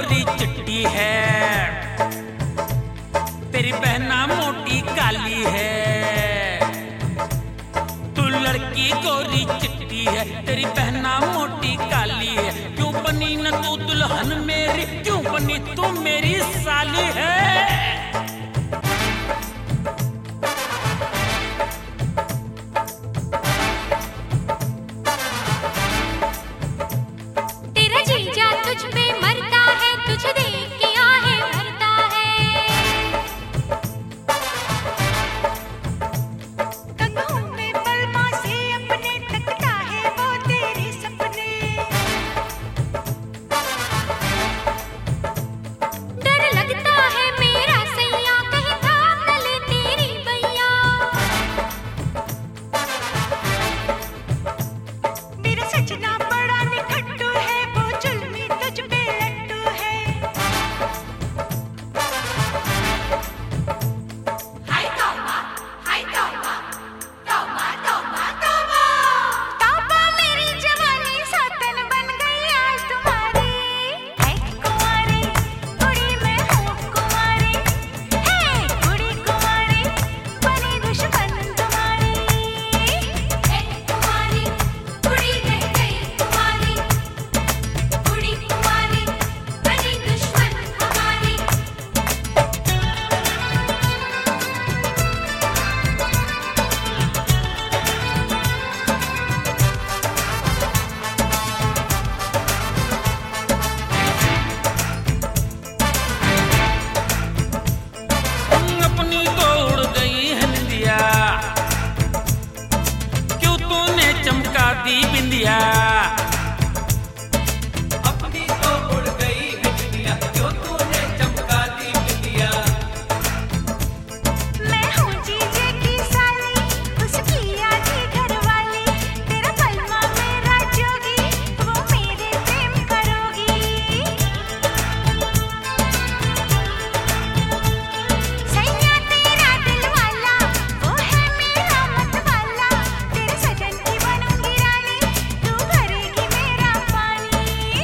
गोरी चिट्टी है, तेरी बहना मोटी काली है। तू लड़की गोरी चिट्टी है, तेरी बहना मोटी काली है। क्यों बनी न तू दुल्हन मेरी, क्यों बनी तू मेरी साली है? दी बिंदिया अपनी तो उड़ गई बिंदिया, क्यों तूने चमका दी बिंदिया। मैं हूँ जीजे की साली, उसकी आधी घरवाली। तेरा पलमा मेरा जोगी, वो मेरे प्रेम करोगी। सैया तेरा दिल वाला, वो है मेरा मत वाला। तेरे सजन की बनूंगी रानी, तू भरेगी मेरा पानी।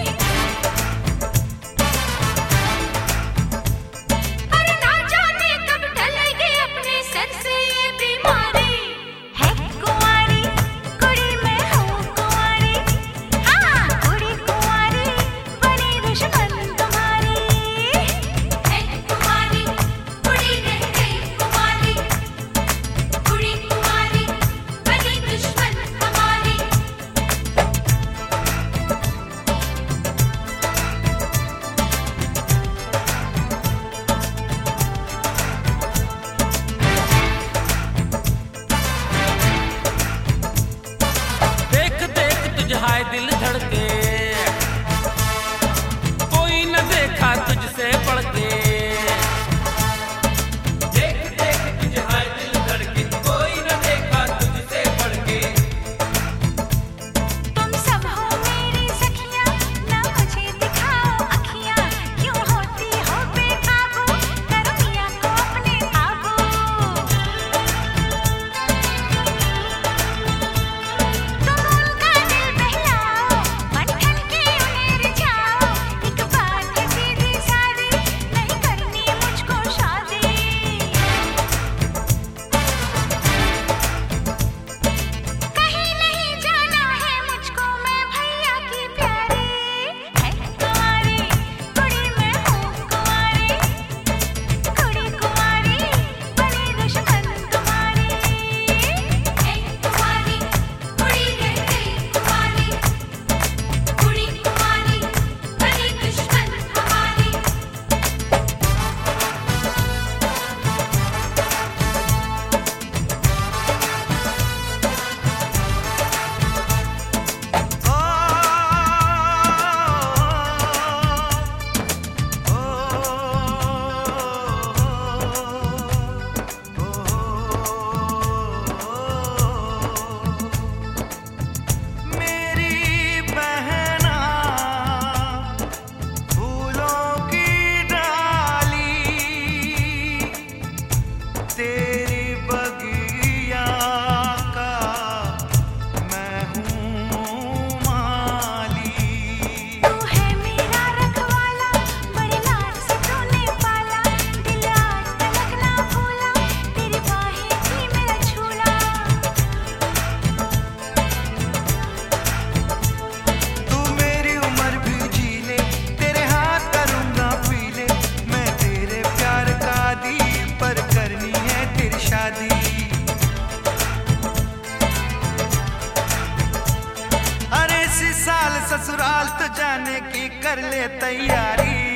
अरे ना जाने कब ढलेगी अपने सर से ये बीमारी। है कुंवारी कुड़ी मैं हूँ कुंवारी, हाँ कुड़ी कुंवारी बनी दुश्मन तुम्हारी। है कुंवारी कुड़ी रह गई कुंवारी, कुड़ी कुंवारी बनी दुश्मन हमारी। देख देख तुझ हाय दिल धड़के, कोई न देखा तुझसे बढ़ के। देख देख तुझ हाय दिल धड़के, कोई न देखा तुझसे बढ़ के। तुम सब हो मेरी सखियाँ, ना मुझे दिखाओ अखियाँ। क्यों होती हो बेकाबू, करो पिया को अपने काबू। तुम उनका दिल बहलाओ, बंधन के उन्हें रिझाओ। एक बात है सीधी सादी, नहीं करनी मुझको शादी। कहीं नहीं जाना है मुझको, मैं भैया की प्यारी। है कुंवारी कुड़ी मैं हूँ कुंवारी, कुड़ी कुंवारी बनी दुश्मन तुम्हारी। है कुंवारी कुड़ी रह गई कुंवारी, कुड़ी कुंवारी बनी दुश्मन हमारी। मेरी बहना फूलों की डाली, तेरी बगिया का मैं हूँ माली। तू है मेरा रखवाला, जाने की कर ले तैयारी।